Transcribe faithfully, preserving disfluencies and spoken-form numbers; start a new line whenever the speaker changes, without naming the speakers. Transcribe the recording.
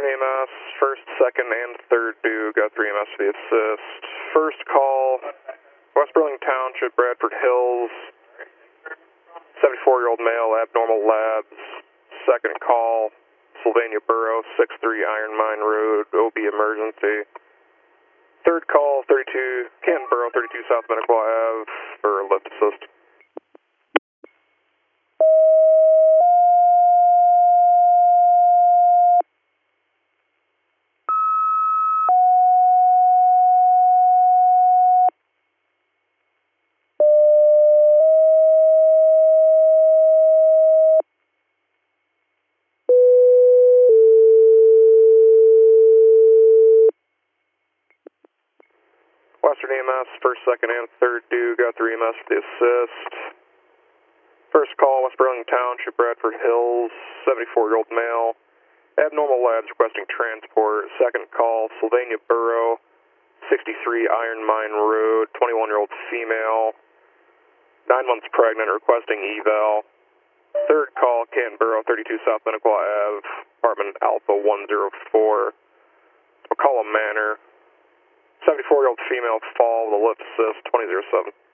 Western E M S, first, second, and third due, got three E M S for the assist. First call, West Burlington Township, Bradford Hills, seventy-four-year-old male, abnormal labs. Second call, Sylvania Borough, six three Iron Mine Road, O B emergency. Third call, thirty-two, Canton Borough, thirty-two South Medical Ave, for lift assist. Western E M S, first, second, and third due, got three E M S for the assist. First call, West Burlington Township, Bradford Hills, seventy-four-year-old male, abnormal labs requesting transport. Second call, Sylvania Borough, sixty-three Iron Mine Road, twenty-one-year-old female, nine months pregnant, requesting eval. Third call, Canton Borough, thirty-two South Medical Ave, apartment Alpha one oh four, McCollum Manor. seventy-four-year-old female fall with a lift assist, twenty oh seven.